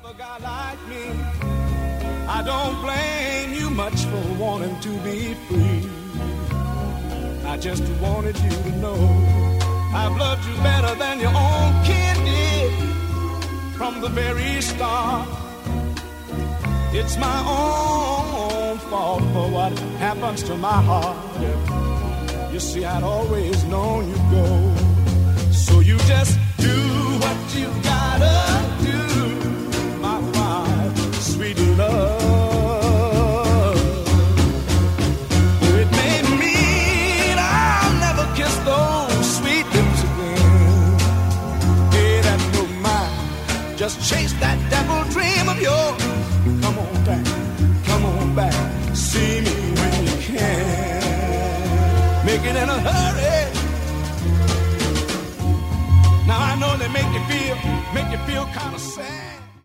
guy like me, I don't blame you much for wanting to be free. I just wanted you to know I've loved you better than your own kid did from the very start. It's my own fault for what happens to my heart. You see, I'd always known you'd go. So you just do what you gotta do, my wife, sweet love. It may mean I'll never kiss those sweet lips again. Hey, that's no mind. Just chase that devil dream of yours. Come on back, see me when you can. Make it in a hurry. Now I know they make you feel kind of sad.